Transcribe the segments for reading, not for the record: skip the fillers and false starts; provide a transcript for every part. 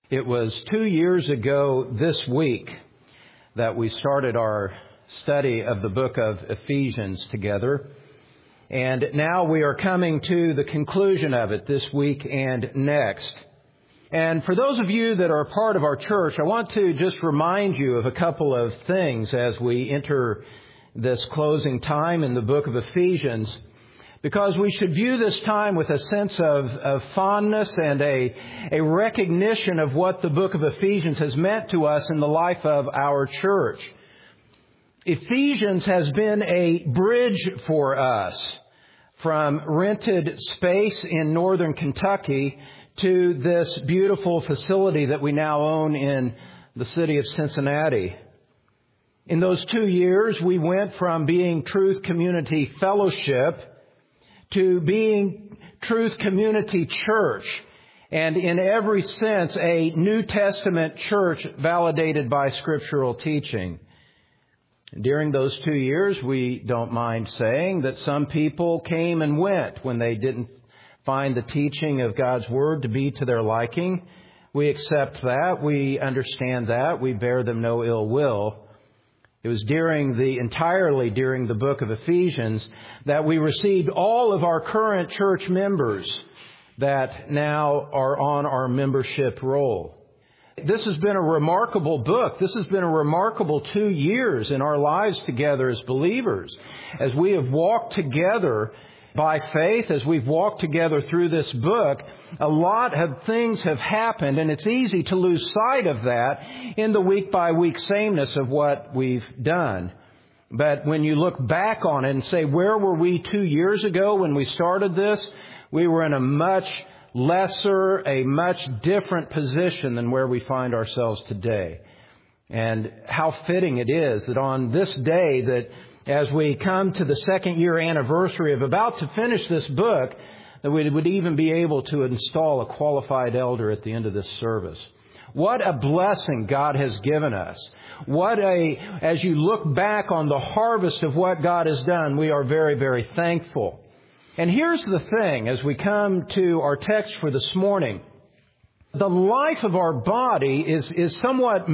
It was 2 years ago this week that we started our study of the book of Ephesians together. And now we are coming to the conclusion of it this week and next. And for those of you that are a part of our church, I want to just remind you of a couple of things as we enter this closing time in the book of Ephesians, because we should view this time with a sense of fondness and a recognition of what the book of Ephesians has meant to us in the life of our church. Ephesians has been a bridge for us from rented space in northern Kentucky to this beautiful facility that we now own in the city of Cincinnati. In those 2 years, we went from being Truth Community Fellowship to being Truth Community Church, and in every sense, a New Testament church validated by scriptural teaching. During those 2 years, we don't mind saying that some people came and went when they didn't find the teaching of God's Word to be to their liking. We accept that. We understand that. We bear them no ill will. It was entirely during the book of Ephesians that we received all of our current church members that now are on our membership roll. This has been a remarkable book. This has been a remarkable 2 years in our lives together as believers. As we have walked together by faith, as we've walked together through this book, a lot of things have happened, and it's easy to lose sight of that in the week-by-week sameness of what we've done. But when you look back on it and say, where were we 2 years ago when we started this? We were in a much lesser, a much different position than where we find ourselves today. And how fitting it is that on this day that as we come to the second year anniversary of about to finish this book, that we would even be able to install a qualified elder at the end of this service. What a blessing God has given us. As you look back on the harvest of what God has done, we are very, very thankful. And here's the thing, as we come to our text for this morning, the life of our body is somewhat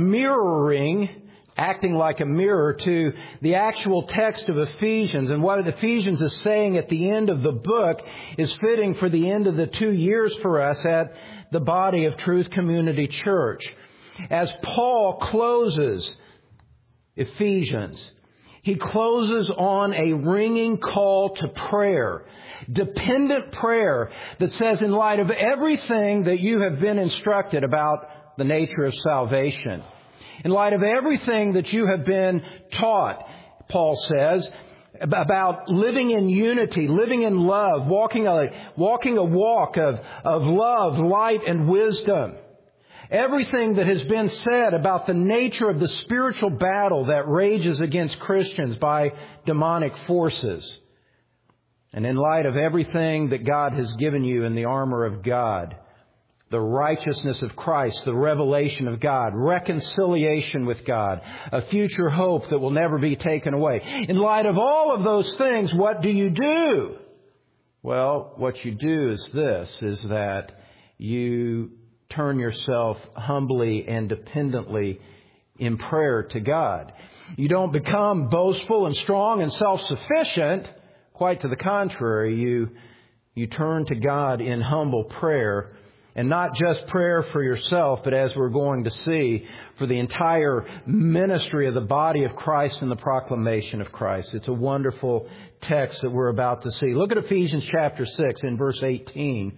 acting like a mirror to the actual text of Ephesians. And what Ephesians is saying at the end of the book is fitting for the end of the 2 years for us at the body of Truth Community Church. As Paul closes Ephesians, he closes on a ringing call to prayer, dependent prayer that says, in light of everything that you have been instructed about the nature of salvation, in light of everything that you have been taught, Paul says, about living in unity, living in love, walking a walk of love, light, and wisdom. Everything that has been said about the nature of the spiritual battle that rages against Christians by demonic forces. And in light of everything that God has given you in the armor of God, the righteousness of Christ, the revelation of God, reconciliation with God, a future hope that will never be taken away. In light of all of those things, what do you do? Well, what you do is that you turn yourself humbly and dependently in prayer to God. You don't become boastful and strong and self-sufficient. Quite to the contrary, you turn to God in humble prayer. And not just prayer for yourself, but as we're going to see, for the entire ministry of the body of Christ and the proclamation of Christ. It's a wonderful text that we're about to see. Look at Ephesians chapter 6 in verse 18.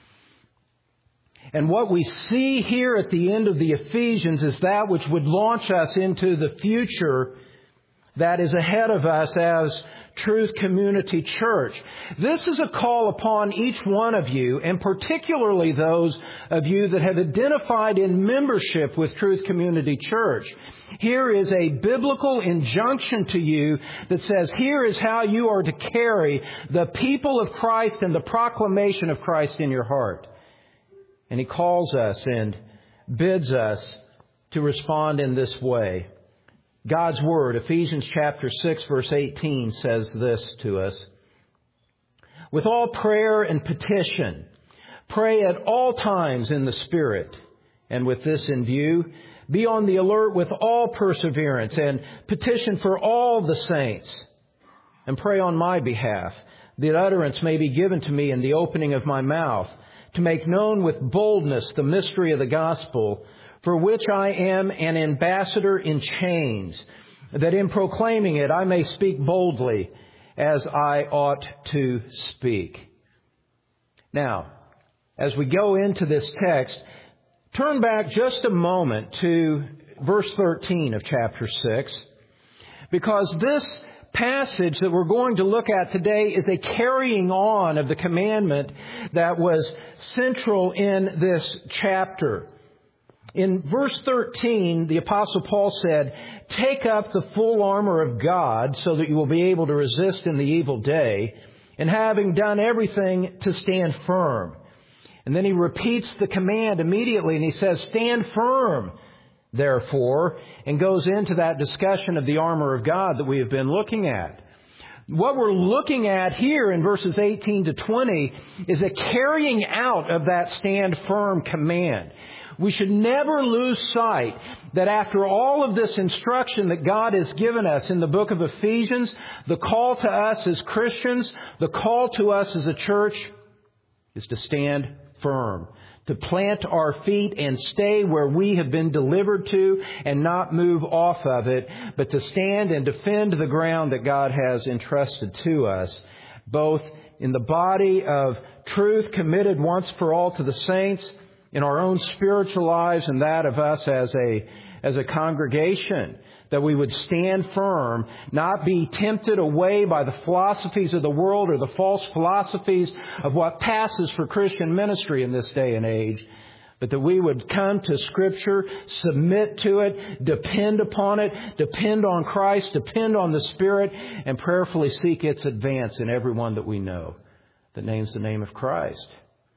And what we see here at the end of the Ephesians is that which would launch us into the future that is ahead of us as Truth Community Church. This is a call upon each one of you, and particularly those of you that have identified in membership with Truth Community Church. Here is a biblical injunction to you that says, here is how you are to carry the people of Christ and the proclamation of Christ in your heart. And He calls us and bids us to respond in this way. God's Word, Ephesians chapter 6, verse 18, says this to us. With all prayer and petition, pray at all times in the Spirit, And with this in view, be on the alert with all perseverance and petition for all the saints. And pray on my behalf, that utterance may be given to me in the opening of my mouth, to make known with boldness the mystery of the gospel, for which I am an ambassador in chains, that in proclaiming it I may speak boldly as I ought to speak. Now, as we go into this text, turn back just a moment to verse 13 of chapter 6, because this passage that we're going to look at today is a carrying on of the commandment that was central in this chapter. In verse 13, the Apostle Paul said, "Take up the full armor of God so that you will be able to resist in the evil day, and having done everything to stand firm." And then he repeats the command immediately and he says, "Stand firm, therefore," and goes into that discussion of the armor of God that we have been looking at. What we're looking at here in verses 18 to 20 is a carrying out of that stand firm command. We should never lose sight that after all of this instruction that God has given us in the book of Ephesians, the call to us as Christians, the call to us as a church is to stand firm, to plant our feet and stay where we have been delivered to and not move off of it, but to stand and defend the ground that God has entrusted to us, both in the body of truth committed once for all to the saints, in our own spiritual lives and that of us as a congregation, that we would stand firm, not be tempted away by the philosophies of the world or the false philosophies of what passes for Christian ministry in this day and age, but that we would come to Scripture, submit to it, depend upon it, depend on Christ, depend on the Spirit, and prayerfully seek its advance in everyone that we know that names the name of Christ.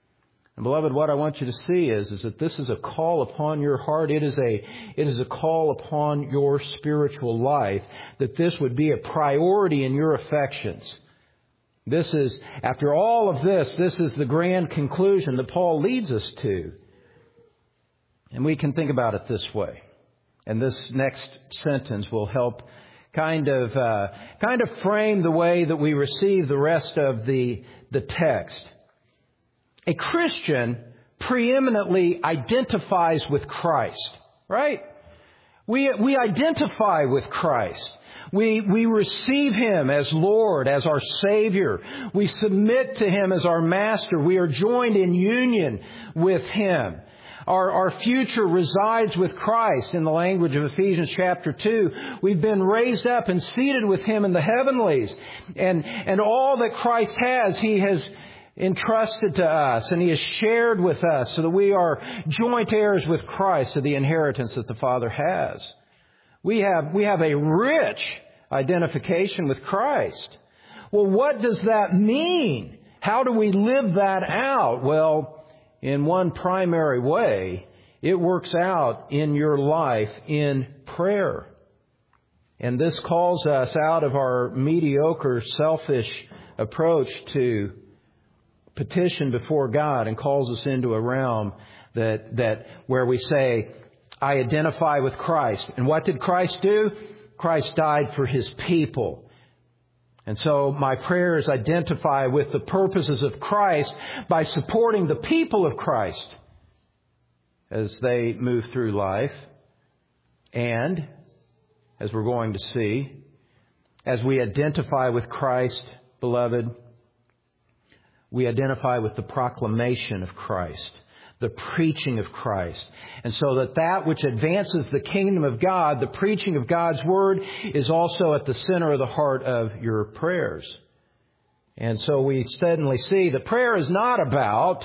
And beloved, what I want you to see is that this is a call upon your heart. It is a call upon your spiritual life, that this would be a priority in your affections. This is, after all of this is the grand conclusion that Paul leads us to. And we can think about it this way. And this next sentence will help kind of frame the way that we receive the rest of the text. A Christian preeminently identifies with Christ, right? We identify with Christ. We receive Him as Lord, as our Savior. We submit to Him as our Master. We are joined in union with Him. Our future resides with Christ. In the language of Ephesians chapter 2, we've been raised up and seated with Him in the heavenlies. And all that Christ has, He has entrusted to us, and He has shared with us, so that we are joint heirs with Christ of the inheritance that the Father has. We have a rich identification with Christ. Well, what does that mean? How do we live that out? Well, in one primary way, it works out in your life in prayer. And this calls us out of our mediocre, selfish approach to petition before God, and calls us into a realm that where we say, I identify with Christ. And what did Christ do? Christ died for His people. And so my prayers identify with the purposes of Christ by supporting the people of Christ as they move through life. And, as we're going to see, as we identify with Christ, beloved, we identify with the proclamation of Christ, the preaching of Christ. And so that which advances the kingdom of God, the preaching of God's Word, is also at the center of the heart of your prayers. And so we suddenly see that prayer is not about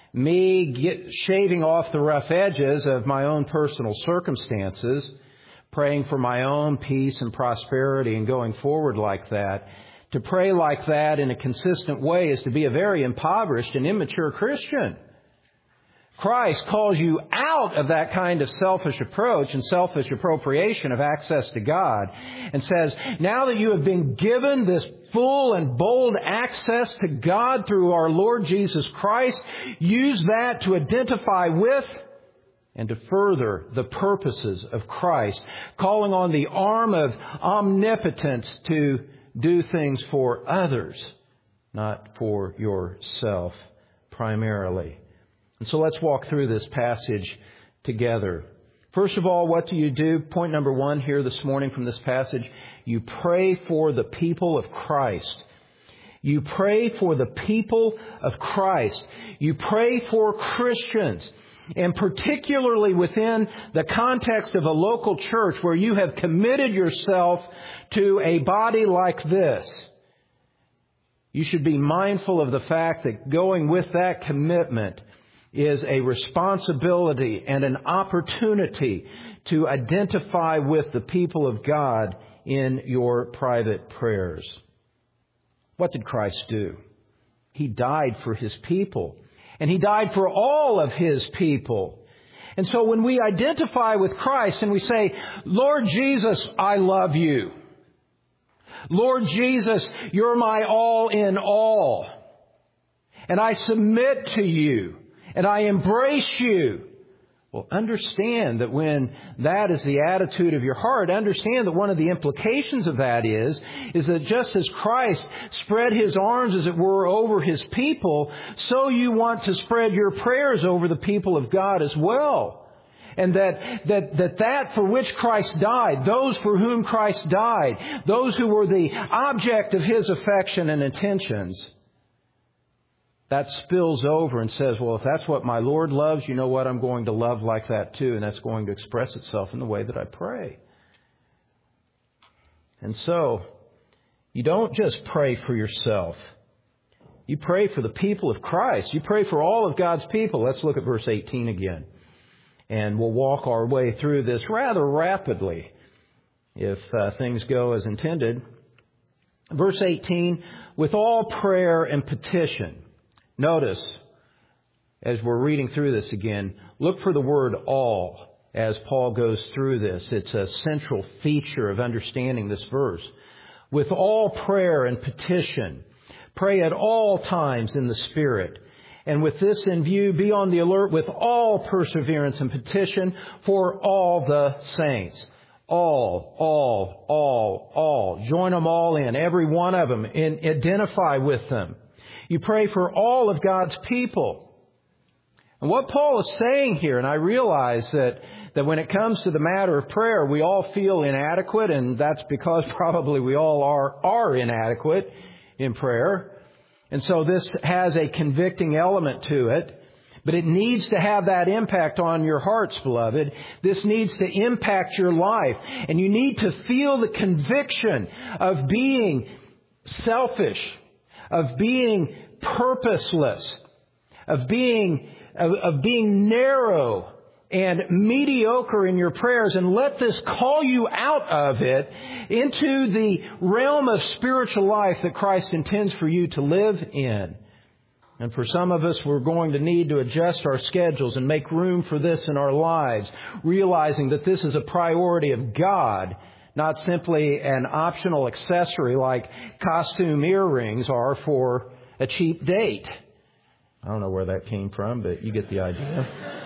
me shaving off the rough edges of my own personal circumstances, praying for my own peace and prosperity and going forward like that. To pray like that in a consistent way is to be a very impoverished and immature Christian. Christ calls you out of that kind of selfish approach and selfish appropriation of access to God, and says, now that you have been given this full and bold access to God through our Lord Jesus Christ, use that to identify with and to further the purposes of Christ, calling on the arm of omnipotence to do things for others, not for yourself primarily. And so let's walk through this passage together. First of all, what do you do? Point number 1 here this morning from this passage. You pray for the people of Christ. You pray for the people of Christ. You pray for Christians. And particularly within the context of a local church where you have committed yourself to a body like this, you should be mindful of the fact that going with that commitment is a responsibility and an opportunity to identify with the people of God in your private prayers. What did Christ do? He died for His people. And He died for all of His people. And so when we identify with Christ and we say, Lord Jesus, I love you. Lord Jesus, you're my all in all. And I submit to you. And I embrace you. Well, understand that when that is the attitude of your heart, understand that one of the implications of that is that just as Christ spread His arms, as it were, over His people, so you want to spread your prayers over the people of God as well. And that for which Christ died, those for whom Christ died, those who were the object of His affection and intentions, that spills over and says, well, if that's what my Lord loves, you know what? I'm going to love like that too. And that's going to express itself in the way that I pray. And so, you don't just pray for yourself. You pray for the people of Christ. You pray for all of God's people. Let's look at verse 18 again. And we'll walk our way through this rather rapidly if things go as intended. Verse 18, with all prayer and petition. Notice, as we're reading through this again, look for the word all as Paul goes through this. It's a central feature of understanding this verse. With all prayer and petition, pray at all times in the Spirit. And with this in view, be on the alert with all perseverance and petition for all the saints. All. Join them all in, every one of them, and identify with them. You pray for all of God's people. And what Paul is saying here, and I realize that when it comes to the matter of prayer, we all feel inadequate, and that's because probably we all are inadequate in prayer. And so this has a convicting element to it, but it needs to have that impact on your hearts, beloved. This needs to impact your life, and you need to feel the conviction of being selfish, of being purposeless, of being narrow and mediocre in your prayers, and let this call you out of it into the realm of spiritual life that Christ intends for you to live in. And for some of us, we're going to need to adjust our schedules and make room for this in our lives, realizing that this is a priority of God, not simply an optional accessory like costume earrings are for a cheap date. I don't know where that came from, but you get the idea.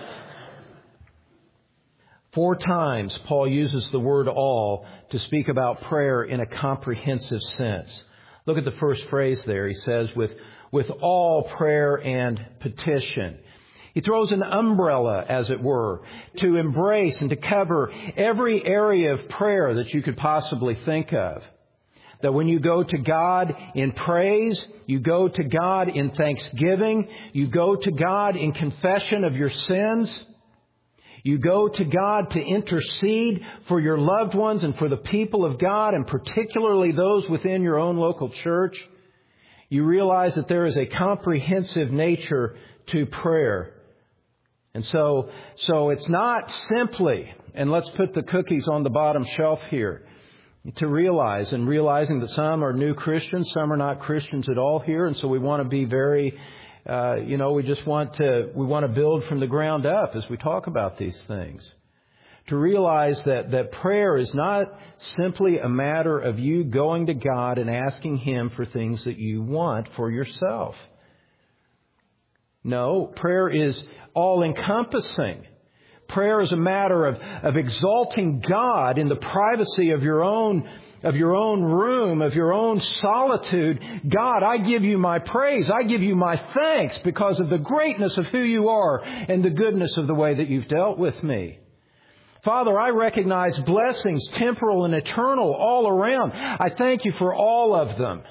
4 times Paul uses the word all to speak about prayer in a comprehensive sense. Look at the first phrase there. He says, with all prayer and petition. He throws an umbrella, as it were, to embrace and to cover every area of prayer that you could possibly think of. That when you go to God in praise, you go to God in thanksgiving, you go to God in confession of your sins, you go to God to intercede for your loved ones and for the people of God, and particularly those within your own local church. You realize that there is a comprehensive nature to prayer. And so it's not simply, and let's put the cookies on the bottom shelf here, to realizing that some are new Christians, some are not Christians at all here, and so we want to be very, we want to build from the ground up as we talk about these things. To realize that prayer is not simply a matter of you going to God and asking Him for things that you want for yourself. No, prayer is all-encompassing. Prayer is a matter of exalting God in the privacy of your own room, of your own solitude. God, I give you my praise. I give you my thanks because of the greatness of who you are and the goodness of the way that you've dealt with me. Father, I recognize blessings, temporal and eternal, all around. I thank you for all of them.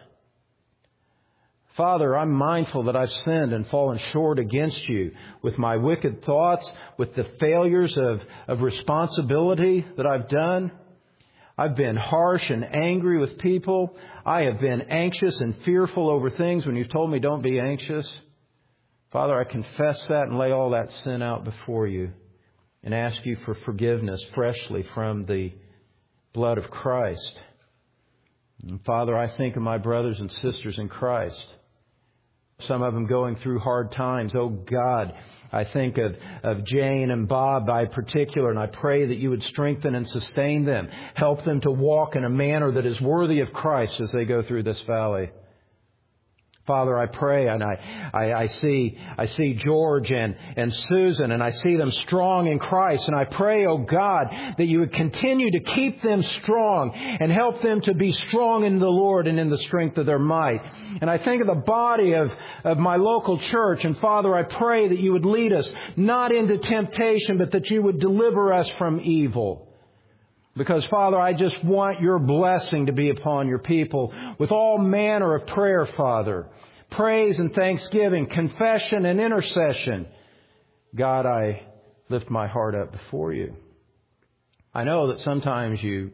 Father, I'm mindful that I've sinned and fallen short against you with my wicked thoughts, with the failures of responsibility that I've done. I've been harsh and angry with people. I have been anxious and fearful over things when you've told me don't be anxious. Father, I confess that and lay all that sin out before you and ask you for forgiveness freshly from the blood of Christ. And Father, I think of my brothers and sisters in Christ. Some of them going through hard times. Oh God, I think of Jane and Bob by particular, and I pray that you would strengthen and sustain them. Help them to walk in a manner that is worthy of Christ as they go through this valley. Father, I pray, and I see George and Susan, and I see them strong in Christ. And I pray, oh God, that you would continue to keep them strong and help them to be strong in the Lord and in the strength of their might. And I think of the body of my local church. And Father, I pray that you would lead us not into temptation, but that you would deliver us from evil. Because, Father, I just want your blessing to be upon your people with all manner of prayer, Father. Praise and thanksgiving, confession and intercession. God, I lift my heart up before you. I know that sometimes you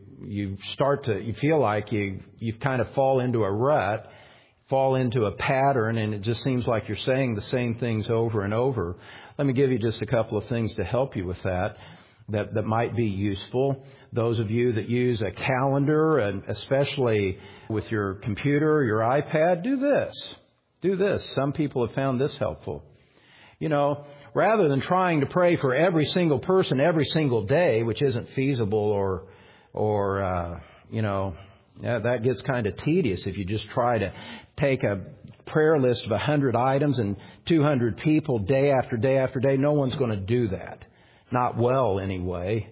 feel like you kind of fall into a rut, fall into a pattern, and it just seems like you're saying the same things over and over. Let me give you just a couple of things to help you with that might be useful. Those of you that use a calendar, and especially with your computer or your iPad, do this. Do this. Some people have found this helpful. You know, rather than trying to pray for every single person every single day, which isn't feasible or that gets kind of tedious if you just try to take a prayer list of 100 items and 200 people day after day after day. No one's going to do that. Not well, anyway.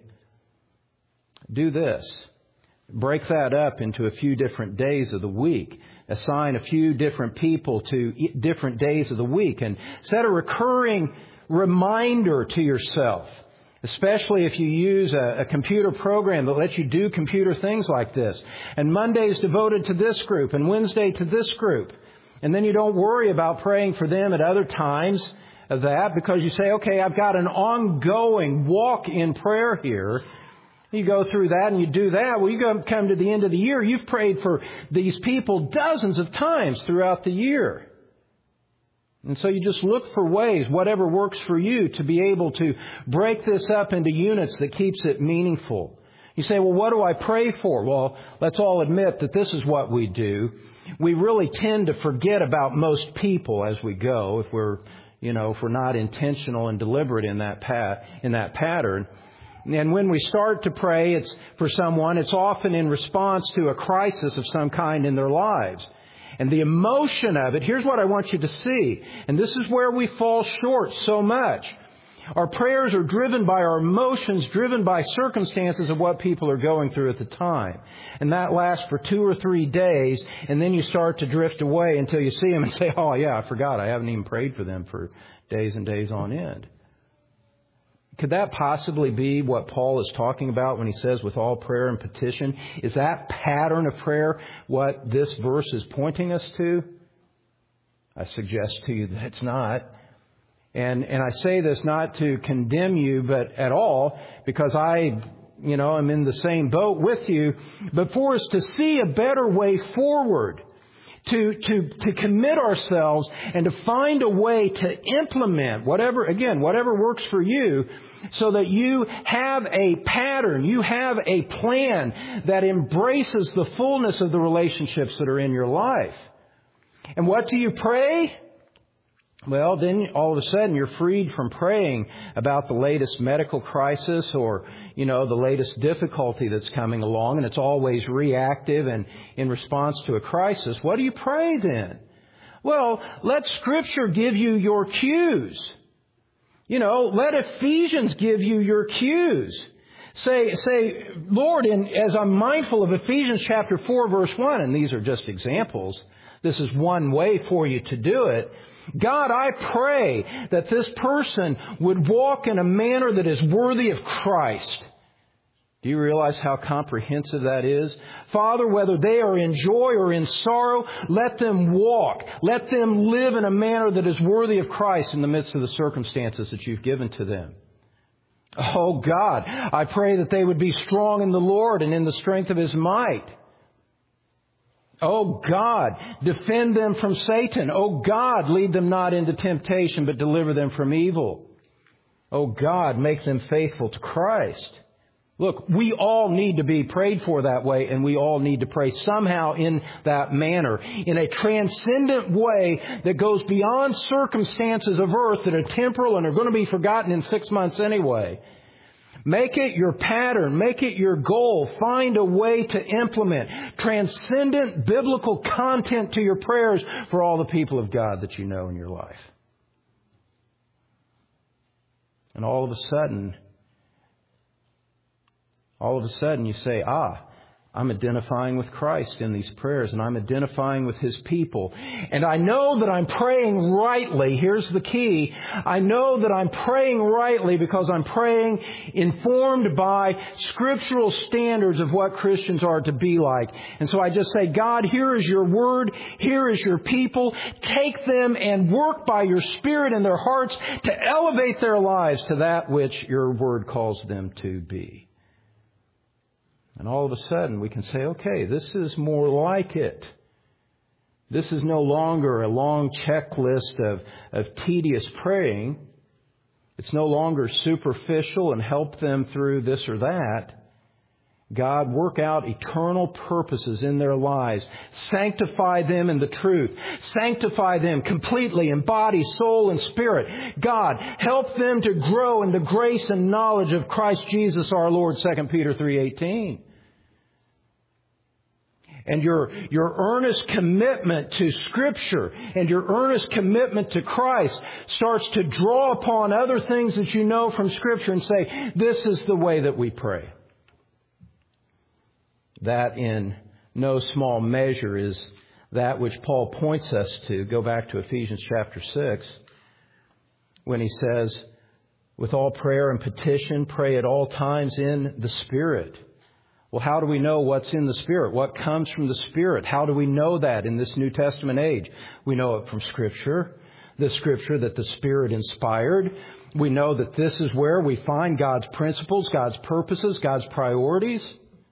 Do this. Break that up into a few different days of the week. Assign a few different people to different days of the week. And set a recurring reminder to yourself. Especially if you use a computer program that lets you do computer things like this. And Monday's devoted to this group and Wednesday to this group. And then you don't worry about praying for them at other times of that, because you say, okay, I've got an ongoing walk in prayer here. You go through that and you do that. Well, you come to the end of the year, you've prayed for these people dozens of times throughout the year. And so you just look for ways, whatever works for you, to be able to break this up into units that keeps it meaningful. You say, well, what do I pray for? Well, let's all admit that this is what we do. We really tend to forget about most people as we go if we're not intentional and deliberate in that pattern. And when we start to pray, it's for someone, it's often in response to a crisis of some kind in their lives. And the emotion of it, here's what I want you to see. And this is where we fall short so much. Our prayers are driven by our emotions, driven by circumstances of what people are going through at the time. And that lasts for 2 or 3 days, and then you start to drift away until you see them and say, oh yeah, I forgot, I haven't even prayed for them for days and days on end. Could that possibly be what Paul is talking about when he says with all prayer and petition? Is that pattern of prayer what this verse is pointing us to? I suggest to you that it's not. And I say this not to condemn you, but at all, because I'm in the same boat with you, but for us to see a better way forward, to commit ourselves and to find a way to implement whatever works for you, so that you have a pattern, you have a plan that embraces the fullness of the relationships that are in your life. And what do you pray? Well, then all of a sudden you're freed from praying about the latest medical crisis or, the latest difficulty that's coming along, and it's always reactive and in response to a crisis. What do you pray then? Well, let Scripture give you your cues. Let Ephesians give you your cues. Say, Lord, as I'm mindful of Ephesians chapter 4, verse 1, and these are just examples, this is one way for you to do it. God, I pray that this person would walk in a manner that is worthy of Christ. Do you realize how comprehensive that is? Father, whether they are in joy or in sorrow, let them walk. Let them live in a manner that is worthy of Christ in the midst of the circumstances that you've given to them. Oh God, I pray that they would be strong in the Lord and in the strength of His might. Oh God, defend them from Satan. Oh God, lead them not into temptation, but deliver them from evil. Oh God, make them faithful to Christ. Look, we all need to be prayed for that way, and we all need to pray somehow in that manner, in a transcendent way that goes beyond circumstances of earth that are temporal and are going to be forgotten in 6 months anyway. Make it your pattern. Make it your goal. Find a way to implement transcendent biblical content to your prayers for all the people of God that you know in your life. And all of a sudden you say, I'm identifying with Christ in these prayers, and I'm identifying with His people. And I know that I'm praying rightly. Here's the key. I know that I'm praying rightly because I'm praying informed by scriptural standards of what Christians are to be like. And so I just say, God, here is your word. Here is your people. Take them and work by your Spirit in their hearts to elevate their lives to that which your word calls them to be. And all of a sudden we can say, okay, this is more like it. This is no longer a long checklist of tedious praying. It's no longer superficial and help them through this or that. God, work out eternal purposes in their lives. Sanctify them in the truth. Sanctify them completely in body, soul, and spirit. God, help them to grow in the grace and knowledge of Christ Jesus our Lord, 2 Peter 3:18. And your earnest commitment to Scripture and your earnest commitment to Christ starts to draw upon other things that you know from Scripture and say, this is the way that we pray. That in no small measure is that which Paul points us to. Go back to Ephesians chapter 6 when he says, with all prayer and petition, pray at all times in the Spirit. Well, how do we know what's in the Spirit? What comes from the Spirit? How do we know that in this New Testament age? We know it from Scripture, the Scripture that the Spirit inspired. We know that this is where we find God's principles, God's purposes, God's priorities.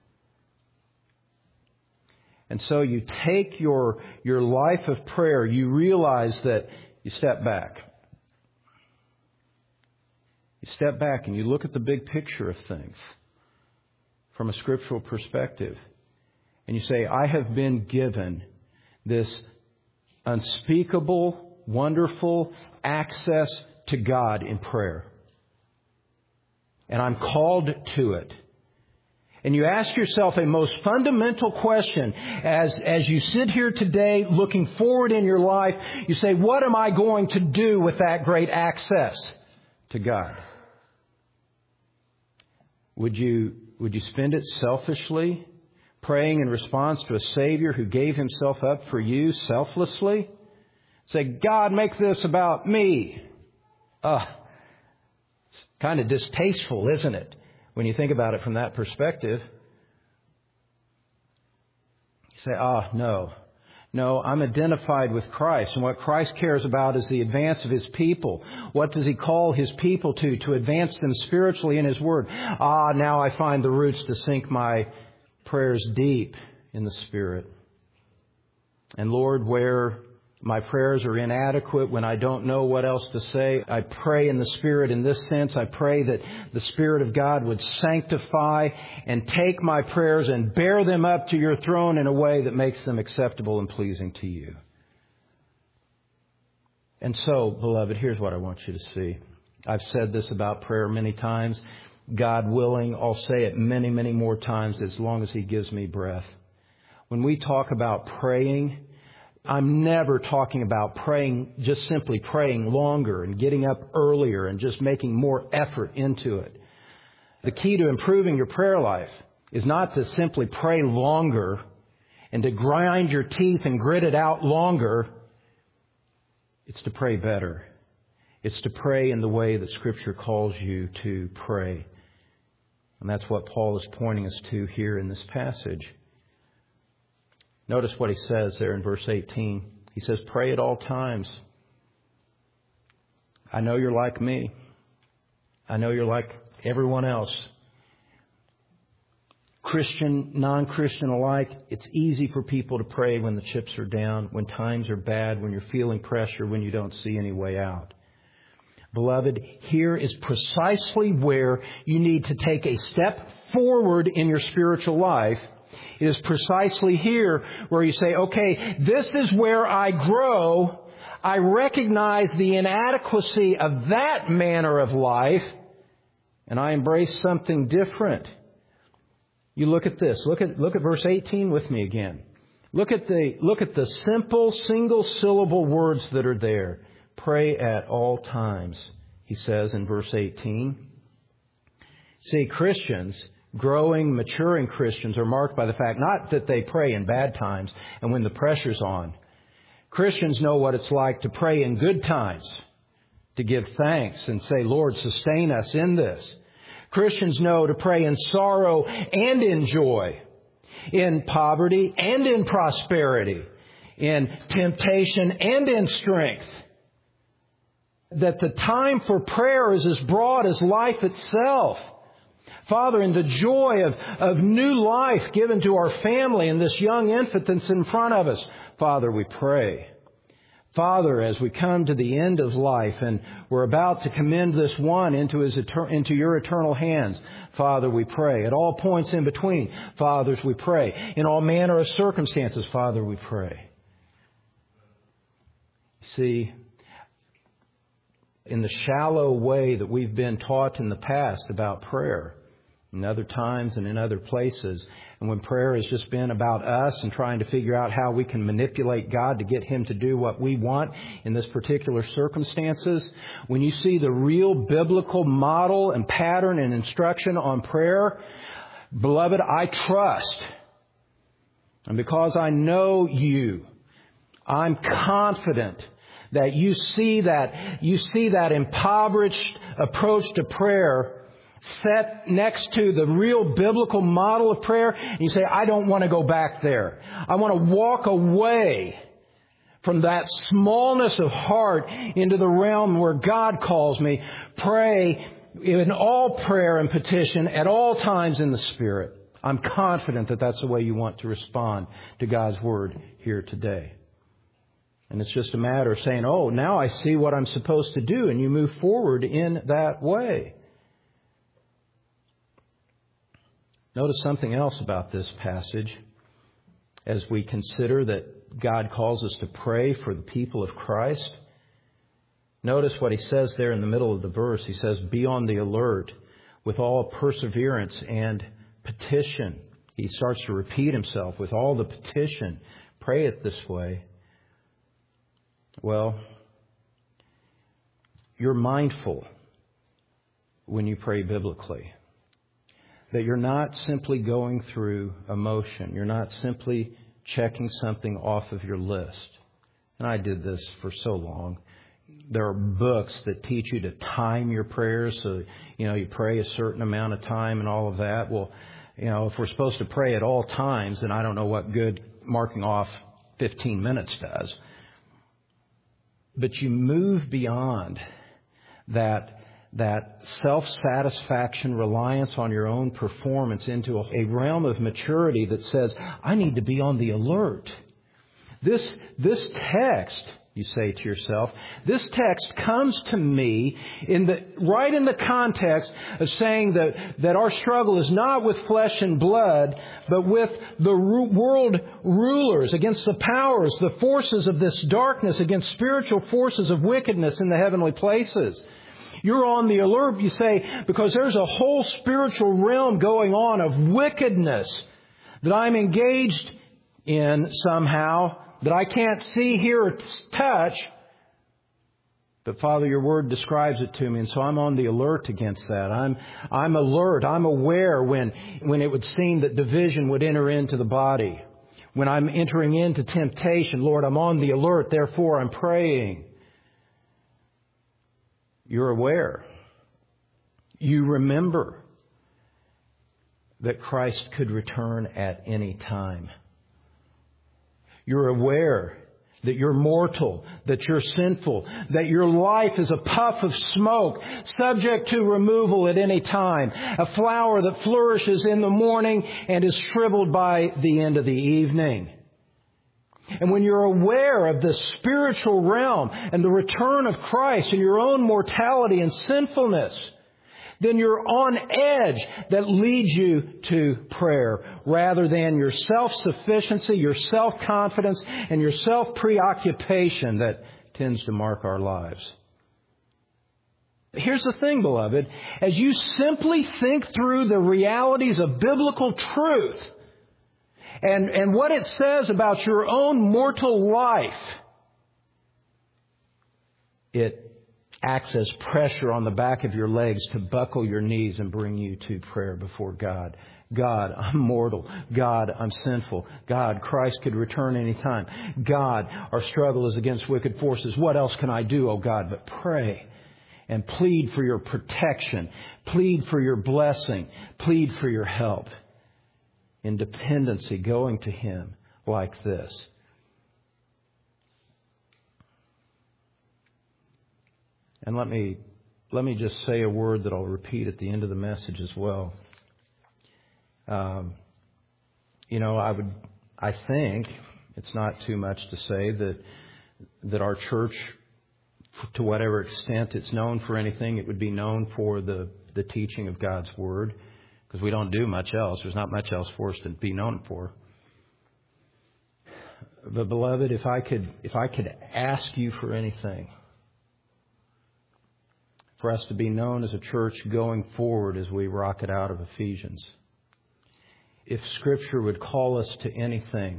And so you take your life of prayer, you realize that you step back. You step back and you look at the big picture of things from a scriptural perspective. And you say, I have been given this unspeakable, wonderful access to God in prayer. And I'm called to it. And you ask yourself a most fundamental question as you sit here today looking forward in your life. You say, what am I going to do with that great access to God? Would you spend it selfishly, praying in response to a Savior who gave Himself up for you selflessly? Say, God, make this about me. It's kind of distasteful, isn't it? When you think about it from that perspective. You say, no, I'm identified with Christ. And what Christ cares about is the advance of His people. What does He call His people to? To advance them spiritually in His Word. Now I find the roots to sink my prayers deep in the Spirit. And Lord, where my prayers are inadequate, when I don't know what else to say, I pray in the Spirit in this sense. I pray that the Spirit of God would sanctify and take my prayers and bear them up to your throne in a way that makes them acceptable and pleasing to you. And so, beloved, here's what I want you to see. I've said this about prayer many times. God willing, I'll say it many, many more times as long as He gives me breath. When we talk about praying, I'm never talking about praying, just simply praying longer and getting up earlier and just making more effort into it. The key to improving your prayer life is not to simply pray longer and to grind your teeth and grit it out longer. It's to pray better. It's to pray in the way that Scripture calls you to pray. And that's what Paul is pointing us to here in this passage. Notice what he says there in verse 18. He says, pray at all times. I know you're like me. I know you're like everyone else. Christian, non-Christian alike, it's easy for people to pray when the chips are down, when times are bad, when you're feeling pressure, when you don't see any way out. Beloved, here is precisely where you need to take a step forward in your spiritual life. It is precisely here where you say, okay, this is where I grow. I recognize the inadequacy of that manner of life, and I embrace something different. You look at this. Look at verse 18 with me again. Look at the simple single syllable words that are there. Pray at all times, he says in verse 18. See, Christians, growing, maturing Christians, are marked by the fact not that they pray in bad times and when the pressure's on. Christians know what it's like to pray in good times, to give thanks and say, Lord, sustain us in this. Christians know to pray in sorrow and in joy, in poverty and in prosperity, in temptation and in strength. That the time for prayer is as broad as life itself. Father, in the joy of new life given to our family and this young infant that's in front of us, Father, we pray. Father, as we come to the end of life and we're about to commend this one into your eternal hands, Father, we pray. At all points in between, Fathers, we pray. In all manner of circumstances, Father, we pray. See, in the shallow way that we've been taught in the past about prayer, in other times and in other places, and when prayer has just been about us and trying to figure out how we can manipulate God to get Him to do what we want in this particular circumstances, when you see the real biblical model and pattern and instruction on prayer, beloved, I trust. And because I know you, I'm confident that you see that impoverished approach to prayer set next to the real biblical model of prayer, and you say, I don't want to go back there. I want to walk away from that smallness of heart into the realm where God calls me. Pray in all prayer and petition at all times in the Spirit. I'm confident that that's the way you want to respond to God's Word here today. And it's just a matter of saying, oh, now I see what I'm supposed to do, and you move forward in that way. Notice something else about this passage as we consider that God calls us to pray for the people of Christ. Notice what he says there in the middle of the verse. He says, be on the alert with all perseverance and petition. He starts to repeat himself with all the petition. Pray it this way. Well, you're mindful when you pray biblically that you're not simply going through emotion. You're not simply checking something off of your list. And I did this for so long. There are books that teach you to time your prayers. So, you pray a certain amount of time and all of that. Well, if we're supposed to pray at all times, then I don't know what good marking off 15 minutes does. But you move beyond that self-satisfaction, reliance on your own performance into a realm of maturity that says, I need to be on the alert. This text, you say to yourself, this text comes to me right in the context of saying that our struggle is not with flesh and blood, but with the world rulers, against the powers, the forces of this darkness, against spiritual forces of wickedness in the heavenly places. You're on the alert, you say, because there's a whole spiritual realm going on of wickedness that I'm engaged in somehow that I can't see, hear, or touch. But Father, your word describes it to me, and so I'm on the alert against that. I'm alert. I'm aware when it would seem that division would enter into the body. When I'm entering into temptation, Lord, I'm on the alert. Therefore, I'm praying. You're aware. You remember that Christ could return at any time. You're aware that you're mortal, that you're sinful, that your life is a puff of smoke, subject to removal at any time, a flower that flourishes in the morning and is shriveled by the end of the evening. And when you're aware of the spiritual realm and the return of Christ and your own mortality and sinfulness, then you're on edge that leads you to prayer rather than your self-sufficiency, your self-confidence, and your self-preoccupation that tends to mark our lives. Here's the thing, beloved. As you simply think through the realities of biblical truth and what it says about your own mortal life, it acts as pressure on the back of your legs to buckle your knees and bring you to prayer before God. God, I'm mortal. God, I'm sinful. God, Christ could return any time. God, our struggle is against wicked forces. What else can I do, oh God, but pray and plead for your protection, plead for your blessing, plead for your help. In dependency, going to Him like this. And let me just say a word that I'll repeat at the end of the message as well. I think it's not too much to say that our church, to whatever extent it's known for anything, it would be known for the teaching of God's Word, because we don't do much else. There's not much else for us to be known for. But beloved, if I could ask you for anything, for us to be known as a church going forward as we rocket out of Ephesians, if Scripture would call us to anything,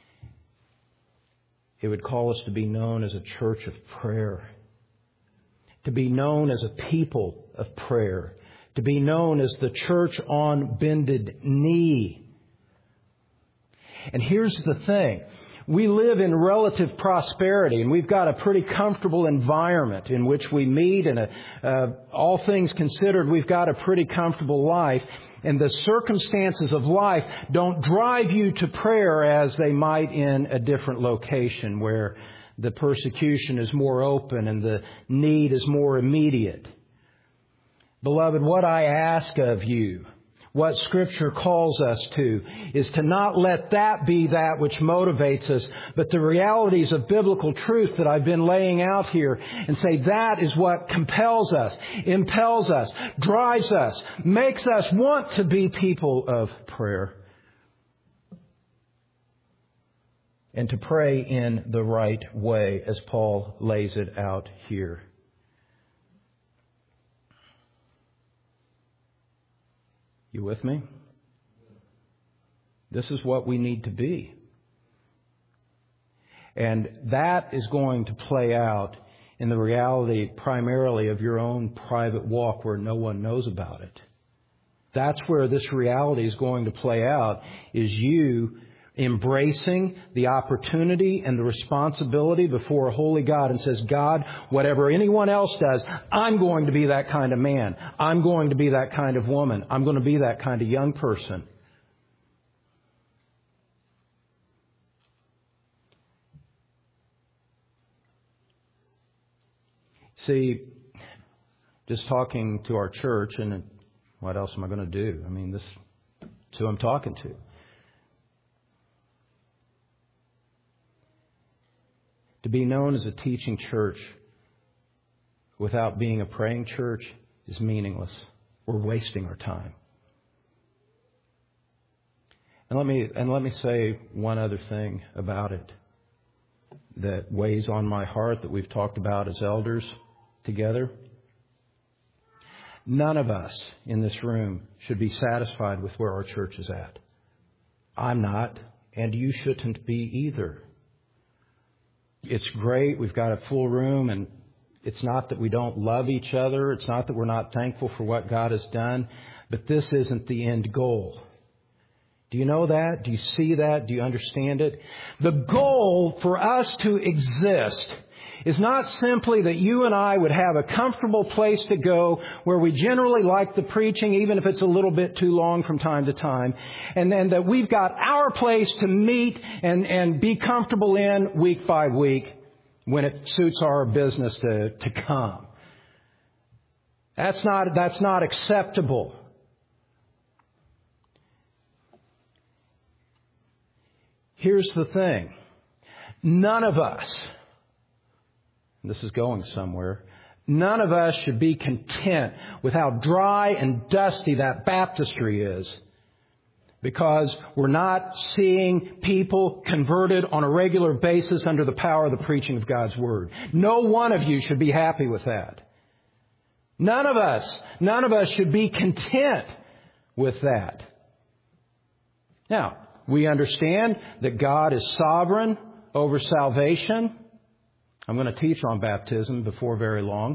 it would call us to be known as a church of prayer, to be known as a people of prayer, to be known as the church on bended knee. And here's the thing. We live in relative prosperity, and we've got a pretty comfortable environment in which we meet, and all things considered, we've got a pretty comfortable life. And the circumstances of life don't drive you to prayer as they might in a different location where the persecution is more open and the need is more immediate. Beloved, what I ask of you, what Scripture calls us to, is to not let that be that which motivates us, but the realities of biblical truth that I've been laying out here, and say that is what compels us, impels us, drives us, makes us want to be people of prayer. And to pray in the right way, as Paul lays it out here. You with me? This is what we need to be. And that is going to play out in the reality primarily of your own private walk where no one knows about it. That's where this reality is going to play out, is you embracing the opportunity and the responsibility before a holy God and says, God, whatever anyone else does, I'm going to be that kind of man. I'm going to be that kind of woman. I'm going to be that kind of young person. See, just talking to our church, and what else am I going to do? I mean, this is who I'm talking to. To be known as a teaching church without being a praying church is meaningless. We're wasting our time. And let me say one other thing about it that weighs on my heart that we've talked about as elders together. None of us in this room should be satisfied with where our church is at. I'm not, and you shouldn't be either. It's great. We've got a full room, and it's not that we don't love each other. It's not that we're not thankful for what God has done. But this isn't the end goal. Do you know that? Do you see that? Do you understand it? The goal for us to exist is not simply that you and I would have a comfortable place to go where we generally like the preaching, even if it's a little bit too long from time to time, and then that we've got our place to meet and be comfortable in week by week when it suits our business to come. That's not acceptable. Here's the thing. None of us, and this is going somewhere, none of us should be content with how dry and dusty that baptistry is, because we're not seeing people converted on a regular basis under the power of the preaching of God's Word. No one of you should be happy with that. None of us should be content with that. Now, we understand that God is sovereign over salvation. I'm going to teach on baptism before very long.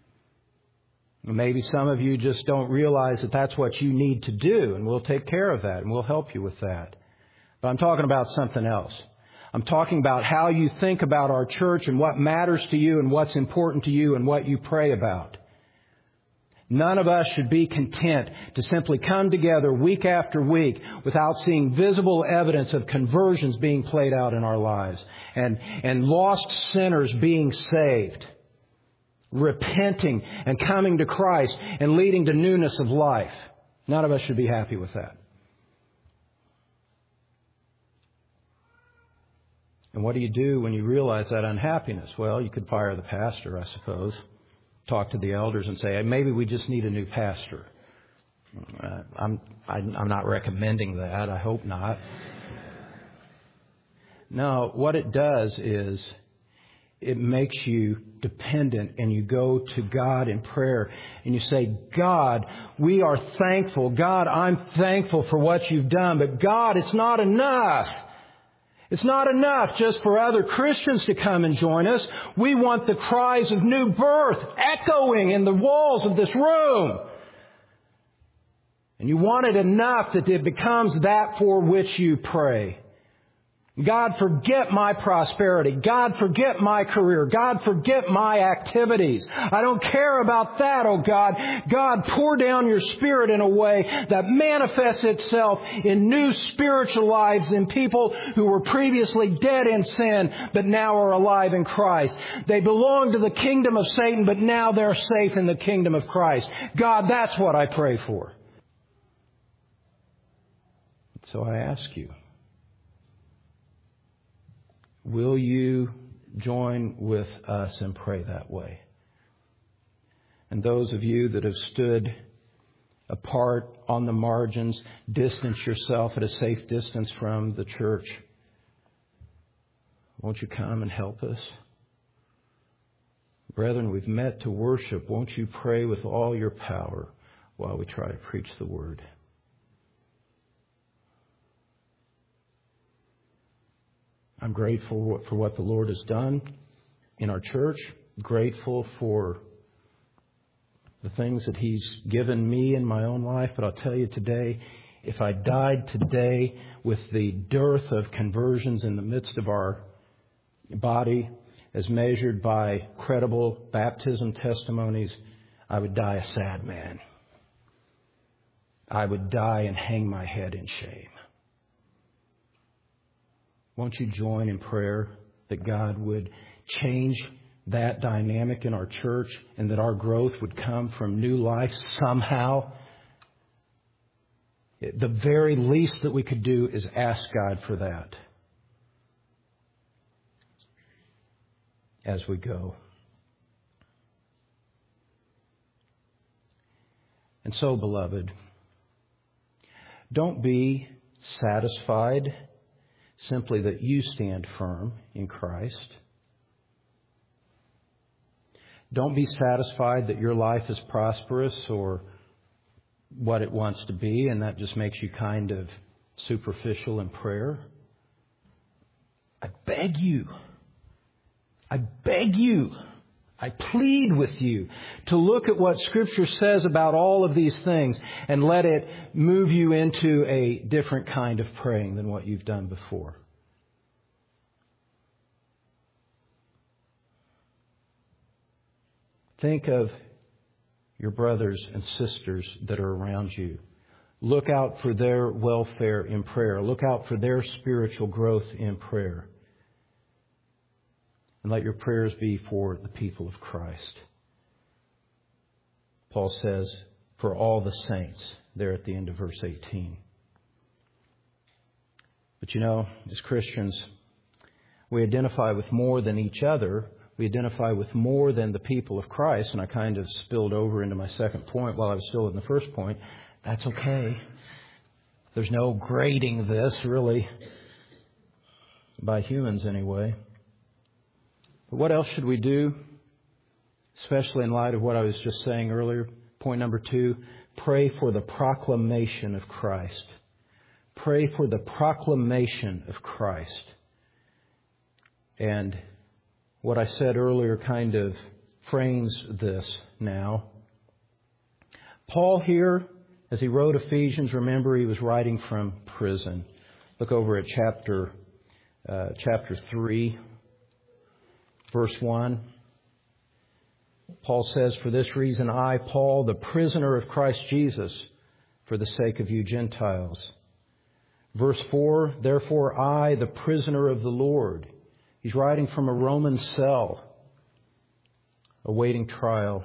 Maybe some of you just don't realize that that's what you need to do, and we'll take care of that, and we'll help you with that. But I'm talking about something else. I'm talking about how you think about our church and what matters to you and what's important to you and what you pray about. None of us should be content to simply come together week after week without seeing visible evidence of conversions being played out in our lives and lost sinners being saved, repenting and coming to Christ and leading to newness of life. None of us should be happy with that. And what do you do when you realize that unhappiness? Well, you could fire the pastor, I suppose. Talk to the elders and say, hey, maybe we just need a new pastor. I'm not recommending that. I hope not. No, what it does is it makes you dependent, and you go to God in prayer and you say, God, we are thankful. God, I'm thankful for what you've done. But God, it's not enough. It's not enough just for other Christians to come and join us. We want the cries of new birth echoing in the walls of this room. And you want it enough that it becomes that for which you pray. God, forget my prosperity. God, forget my career. God, forget my activities. I don't care about that, oh God. God, pour down your Spirit in a way that manifests itself in new spiritual lives in people who were previously dead in sin, but now are alive in Christ. They belong to the kingdom of Satan, but now they're safe in the kingdom of Christ. God, that's what I pray for. So I ask you, will you join with us and pray that way? And those of you that have stood apart on the margins, distance yourself at a safe distance from the church. Won't you come and help us? Brethren, we've met to worship. Won't you pray with all your power while we try to preach the Word? I'm grateful for what the Lord has done in our church. Grateful for the things that He's given me in my own life. But I'll tell you today, if I died today with the dearth of conversions in the midst of our body, as measured by credible baptism testimonies, I would die a sad man. I would die and hang my head in shame. Won't you join in prayer that God would change that dynamic in our church and that our growth would come from new life somehow? The very least that we could do is ask God for that as we go. And so, beloved, don't be satisfied simply that you stand firm in Christ. Don't be satisfied that your life is prosperous or what it wants to be, and that just makes you kind of superficial in prayer. I beg you, I beg you, I plead with you to look at what Scripture says about all of these things and let it move you into a different kind of praying than what you've done before. Think of your brothers and sisters that are around you. Look out for their welfare in prayer. Look out for their spiritual growth in prayer. And let your prayers be for the people of Christ. Paul says, for all the saints, there at the end of verse 18. But you know, as Christians, we identify with more than each other. We identify with more than the people of Christ. And I kind of spilled over into my second point while I was still in the first point. That's okay. There's no grading this, really, by humans anyway. But what else should we do? Especially in light of what I was just saying earlier. Point number 2, pray for the proclamation of Christ. Pray for the proclamation of Christ. And what I said earlier kind of frames this now. Paul here, as he wrote Ephesians, remember he was writing from prison. Look over at chapter 3, verse 1. Paul says, for this reason I, Paul, the prisoner of Christ Jesus, for the sake of you Gentiles. Verse 4, therefore I, the prisoner of the Lord. He's writing from a Roman cell, awaiting trial.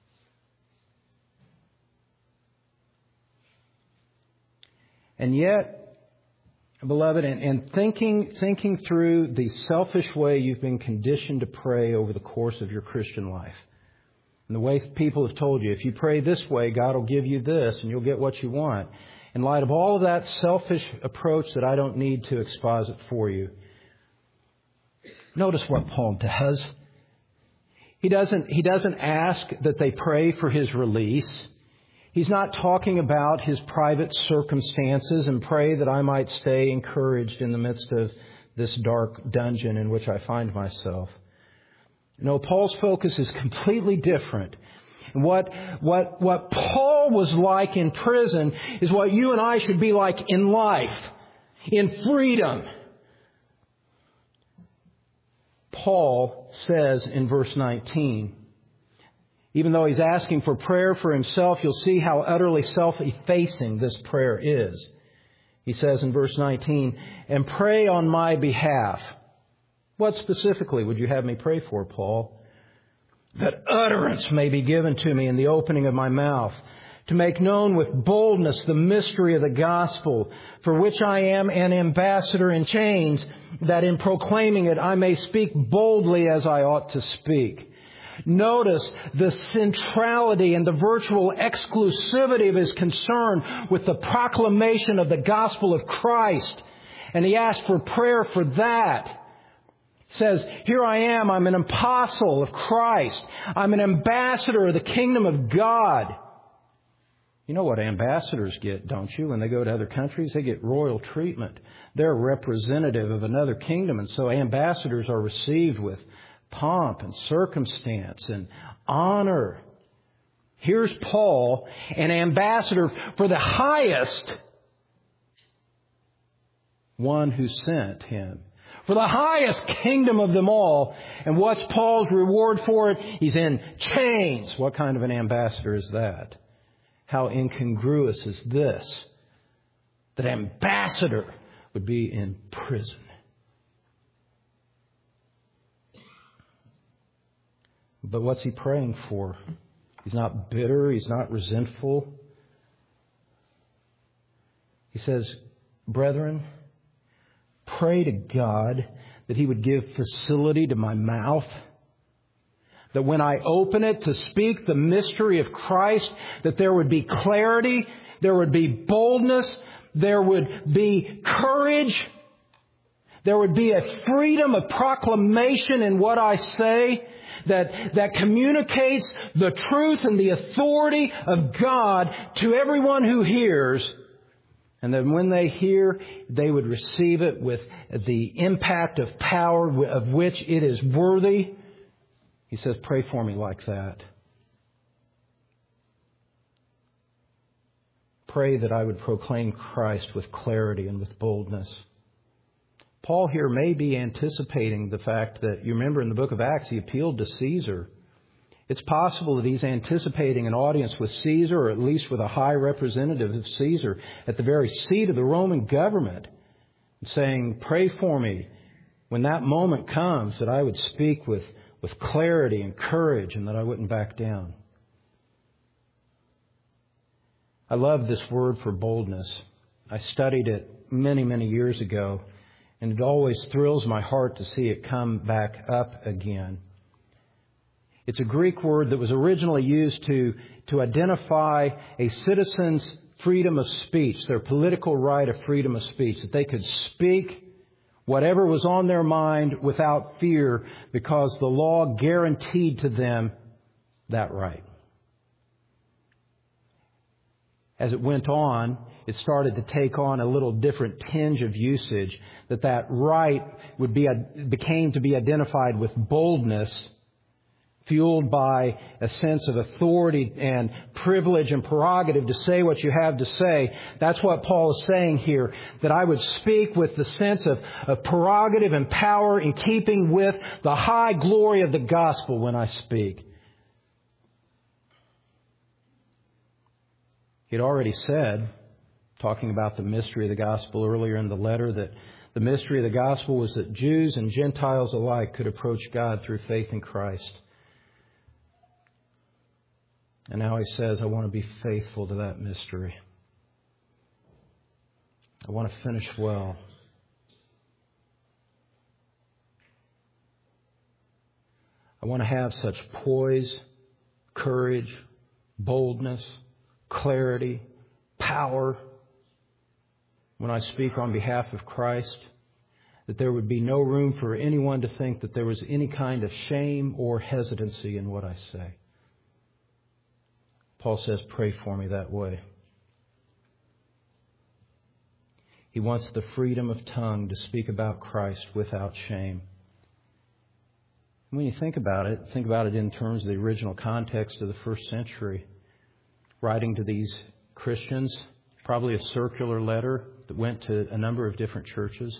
And yet, beloved, and thinking through the selfish way you've been conditioned to pray over the course of your Christian life, and the way people have told you, if you pray this way, God will give you this and you'll get what you want. In light of all of that selfish approach that I don't need to exposit for you, notice what Paul does. He doesn't ask that they pray for his release. He's not talking about his private circumstances and pray that I might stay encouraged in the midst of this dark dungeon in which I find myself. No, Paul's focus is completely different. And what Paul was like in prison is what you and I should be like in life, in freedom. Paul says in verse 19, even though he's asking for prayer for himself, you'll see how utterly self-effacing this prayer is. He says in verse 19, and pray on my behalf. What specifically would you have me pray for, Paul? That utterance may be given to me in the opening of my mouth, to make known with boldness the mystery of the gospel, for which I am an ambassador in chains, that in proclaiming it I may speak boldly as I ought to speak. Notice the centrality and the virtual exclusivity of his concern with the proclamation of the gospel of Christ. And he asked for prayer for that. He says, here I am, I'm an apostle of Christ. I'm an ambassador of the kingdom of God. You know what ambassadors get, don't you? When they go to other countries, they get royal treatment. They're a representative of another kingdom. And so ambassadors are received with pomp and circumstance and honor. Here's Paul, an ambassador for the highest one who sent him, for the highest kingdom of them all. And what's Paul's reward for it? He's in chains. What kind of an ambassador is that? How incongruous is this? That ambassador would be in prison. But what's he praying for? He's not bitter. He's not resentful. He says, brethren, pray to God that He would give facility to my mouth, that when I open it to speak the mystery of Christ, that there would be clarity, there would be boldness, there would be courage, there would be a freedom of proclamation in what I say, that communicates the truth and the authority of God to everyone who hears, And then when they hear, they would receive it with the impact of power of which it is worthy. He says, pray for me like that. Pray that I would proclaim Christ with clarity and with boldness. Paul here may be anticipating the fact that, you remember in the book of Acts, he appealed to Caesar. It's possible that he's anticipating an audience with Caesar, or at least with a high representative of Caesar at the very seat of the Roman government, saying, pray for me when that moment comes, that I would speak with clarity and courage and that I wouldn't back down. I love this word for boldness. I studied it many, many years ago, and it always thrills my heart to see it come back up again. It's a Greek word that was originally used to identify a citizen's freedom of speech, their political right of freedom of speech, that they could speak whatever was on their mind without fear because the law guaranteed to them that right. As it went on, it started to take on a little different tinge of usage, that right became to be identified with boldness, fueled by a sense of authority and privilege and prerogative to say what you have to say. That's what Paul is saying here, that I would speak with the sense of prerogative and power in keeping with the high glory of the gospel when I speak. He'd already said, talking about the mystery of the gospel earlier in the letter, that the mystery of the gospel was that Jews and Gentiles alike could approach God through faith in Christ. And now he says, I want to be faithful to that mystery. I want to finish well. I want to have such poise, courage, boldness, clarity, power when I speak on behalf of Christ, that there would be no room for anyone to think that there was any kind of shame or hesitancy in what I say. Paul says, pray for me that way. He wants the freedom of tongue to speak about Christ without shame. When you think about it in terms of the original context of the first century. Writing to these Christians, probably a circular letter that went to a number of different churches.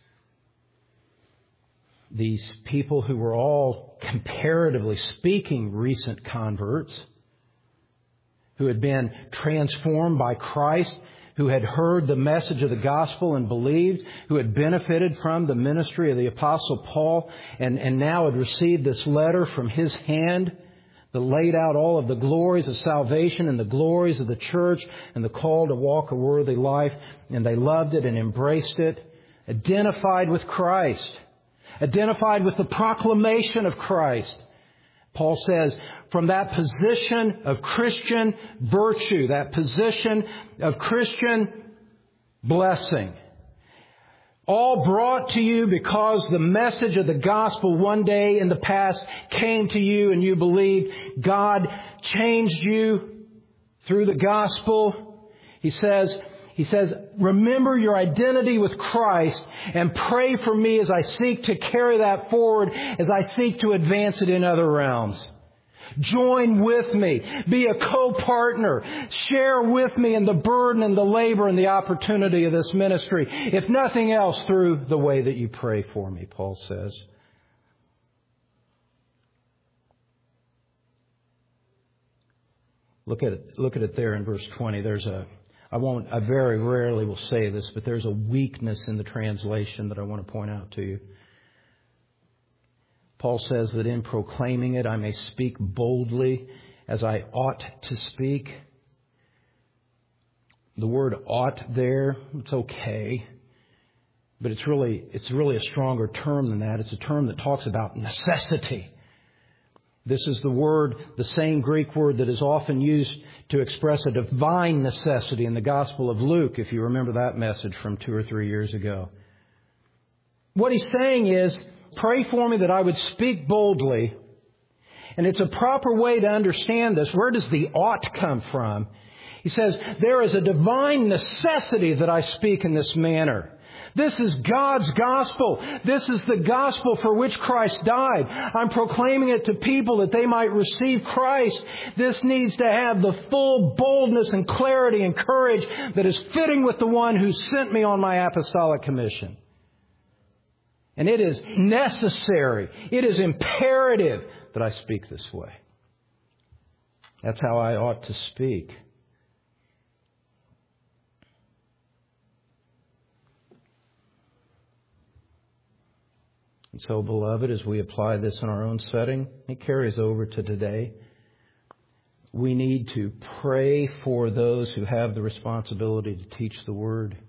These people who were all, comparatively speaking, recent converts, who had been transformed by Christ, who had heard the message of the gospel and believed, who had benefited from the ministry of the Apostle Paul, and now had received this letter from his hand that laid out all of the glories of salvation and the glories of the church and the call to walk a worthy life. And they loved it and embraced it, identified with Christ, identified with the proclamation of Christ. Paul says, from that position of Christian virtue, that position of Christian blessing, all brought to you because the message of the gospel one day in the past came to you and you believed. God changed you through the gospel. He says, remember your identity with Christ and pray for me as I seek to carry that forward, as I seek to advance it in other realms. Join with me. Be a co-partner. Share with me in the burden and the labor and the opportunity of this ministry. If nothing else, through the way that you pray for me, Paul says. Look at it there in verse 20. I very rarely will say this, but there's a weakness in the translation that I want to point out to you. Paul says that in proclaiming it, I may speak boldly as I ought to speak. The word ought there, it's okay. But it's really a stronger term than that. It's a term that talks about necessity. This is the same Greek word that is often used to express a divine necessity in the Gospel of Luke, if you remember that message from 2 or 3 years ago. What he's saying is, pray for me that I would speak boldly. And it's a proper way to understand this. Where does the ought come from? He says, there is a divine necessity that I speak in this manner. This is God's gospel. This is the gospel for which Christ died. I'm proclaiming it to people that they might receive Christ. This needs to have the full boldness and clarity and courage that is fitting with the one who sent me on my apostolic commission. And it is necessary. It is imperative that I speak this way. That's how I ought to speak. And so, beloved, as we apply this in our own setting, it carries over to today. We need to pray for those who have the responsibility to teach the Word.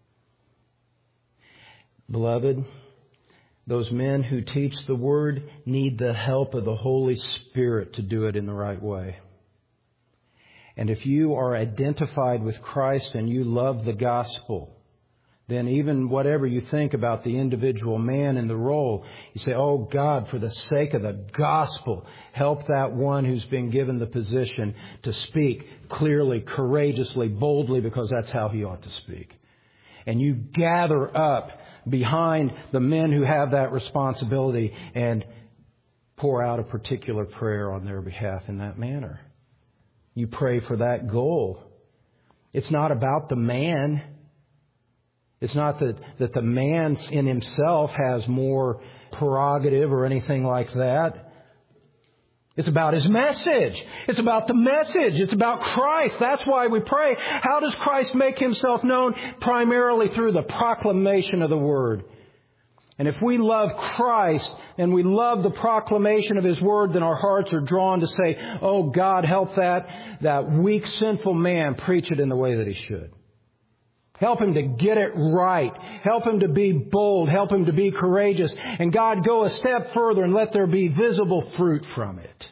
Beloved, those men who teach the Word need the help of the Holy Spirit to do it in the right way. And if you are identified with Christ and you love the gospel, then even whatever you think about the individual man in the role, you say, oh God, for the sake of the gospel, help that one who's been given the position to speak clearly, courageously, boldly, because that's how he ought to speak. And you gather up behind the men who have that responsibility and pour out a particular prayer on their behalf in that manner. You pray for that goal. It's not about the man. It's not that the man in himself has more prerogative or anything like that. It's about his message. It's about the message. It's about Christ. That's why we pray. How does Christ make himself known? Primarily through the proclamation of the Word. And if we love Christ and we love the proclamation of His Word, then our hearts are drawn to say, oh God, help that weak, sinful man preach it in the way that he should. Help him to get it right. Help him to be bold. Help him to be courageous. And God, go a step further and let there be visible fruit from it.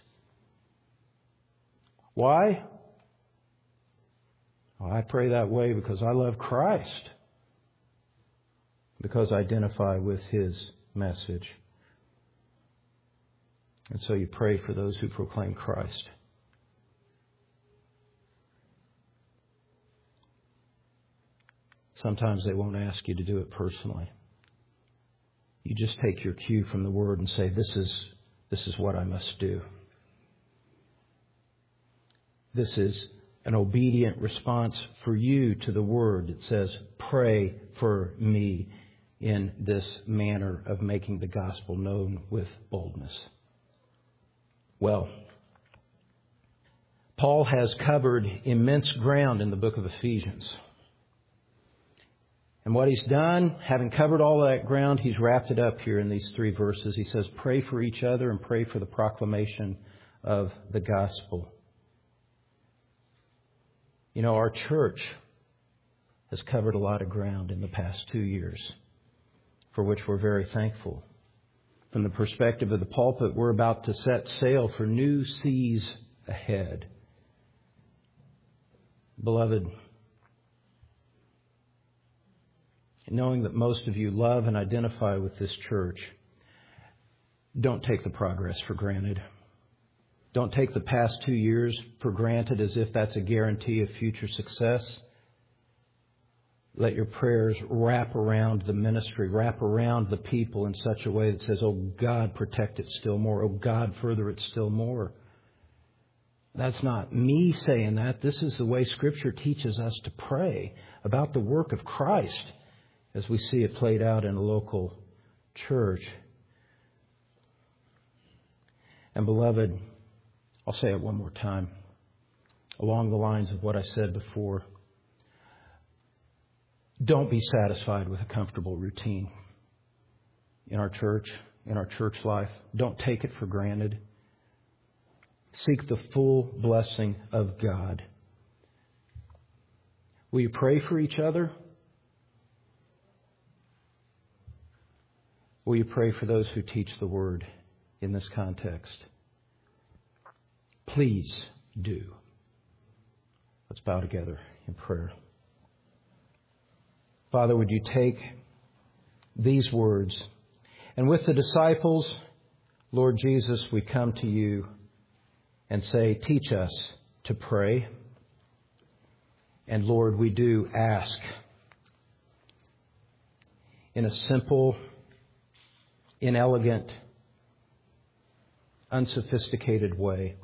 Why? Well, I pray that way because I love Christ. Because I identify with His message. And so you pray for those who proclaim Christ. Sometimes they won't ask you to do it personally. You just take your cue from the Word and say, this is what I must do. This is an obedient response for you to the Word. It says, pray for me in this manner of making the gospel known with boldness. Well, Paul has covered immense ground in the book of Ephesians. And what he's done, having covered all that ground, he's wrapped it up here in these 3 verses. He says, pray for each other and pray for the proclamation of the gospel. You know, our church has covered a lot of ground in the past 2 years, for which we're very thankful. From the perspective of the pulpit, we're about to set sail for new seas ahead. Beloved, knowing that most of you love and identify with this church, don't take the progress for granted. Don't take the past 2 years for granted as if that's a guarantee of future success. Let your prayers wrap around the ministry, wrap around the people in such a way that says, oh God, protect it still more. Oh God, further it still more. That's not me saying that. This is the way Scripture teaches us to pray about the work of Christ as we see it played out in a local church. And beloved, I'll say it one more time, along the lines of what I said before. Don't be satisfied with a comfortable routine in our church, in our church life. Don't take it for granted. Seek the full blessing of God. Will you pray for each other? Will you pray for those who teach the Word in this context? Please do. Let's bow together in prayer. Father, would you take these words, and with the disciples, Lord Jesus, we come to you and say, teach us to pray. And Lord, we do ask in a simple, inelegant, unsophisticated way,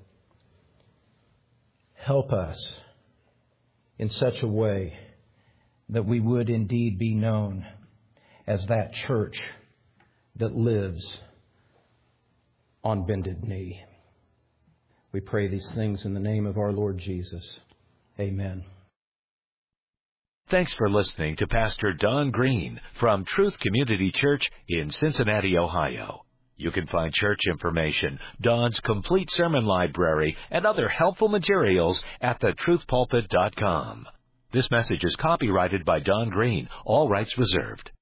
help us in such a way that we would indeed be known as that church that lives on bended knee. We pray these things in the name of our Lord Jesus. Amen. Thanks for listening to Pastor Don Green from Truth Community Church in Cincinnati, Ohio. You can find church information, Don's complete sermon library, and other helpful materials at thetruthpulpit.com. This message is copyrighted by Don Green, all rights reserved.